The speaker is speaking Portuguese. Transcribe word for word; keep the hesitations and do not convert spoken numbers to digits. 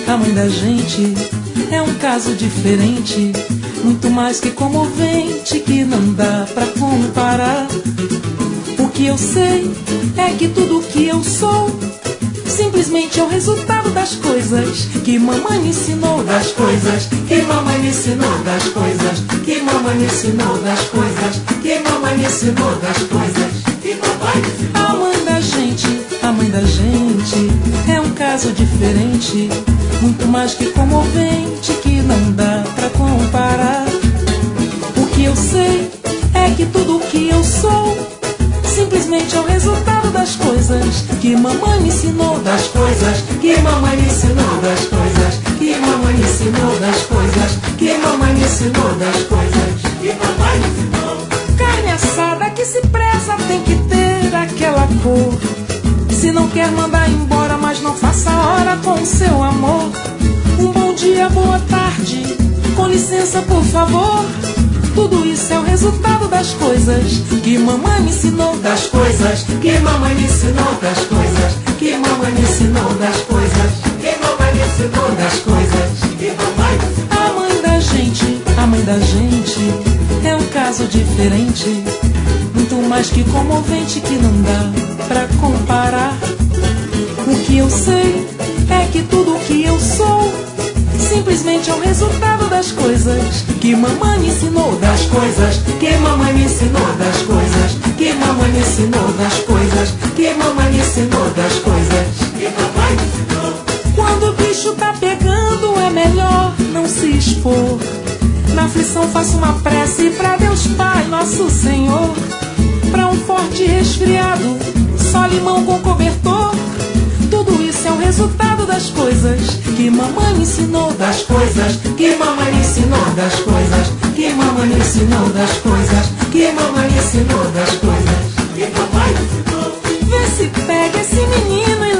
a mãe da gente, é um caso diferente, muito mais que comovente, que não dá pra comparar. O que eu sei é que tudo que eu sou simplesmente é o resultado das coisas que mamãe me ensinou, das coisas que mamãe me ensinou, das coisas que mamãe me ensinou, das coisas que mamãe me ensinou, das coisas que mamãe me ensinou. A mãe da gente, a mãe da gente, é um caso diferente, muito mais que comovente, que não dá pra comparar. O que eu sei é que tudo que eu sou simplesmente é o resultado das coisas que mamãe me ensinou, das coisas que mamãe me ensinou, das coisas que mamãe me ensinou, das coisas que mamãe me ensinou, das coisas que mamãe me ensinou. Carne assada que se preza tem que ter aquela cor. Se não quer mandar embora, mas não faça hora com o seu amor. Um bom dia, boa tarde, com licença por favor. Tudo isso é o resultado das coisas que mamãe me ensinou, das coisas que mamãe me ensinou, das coisas que mamãe me ensinou, das coisas que mamãe me ensinou, das coisas que mamãe me ensinou. A mãe da gente, a mãe da gente, é um caso diferente, muito mais que comovente, que não dá pra comparar. O que eu sei é que tudo que eu sou simplesmente é o resultado das coisas que mamãe me ensinou, das coisas que mamãe me ensinou, das coisas que mamãe me ensinou, das coisas que mamãe me ensinou, das coisas que mamãe me ensinou. Quando o bicho tá pegando é melhor não se expor. Na aflição faço uma prece pra Deus Pai, nosso Senhor. Pra um forte resfriado, só limão com cobertor. Tudo isso é o resultado das coisas que mamãe me ensinou, das coisas que mamãe me ensinou, das coisas que mamãe me ensinou, das coisas que mamãe me ensinou, das coisas que mamãe me ensinou. Vê se pega esse menino e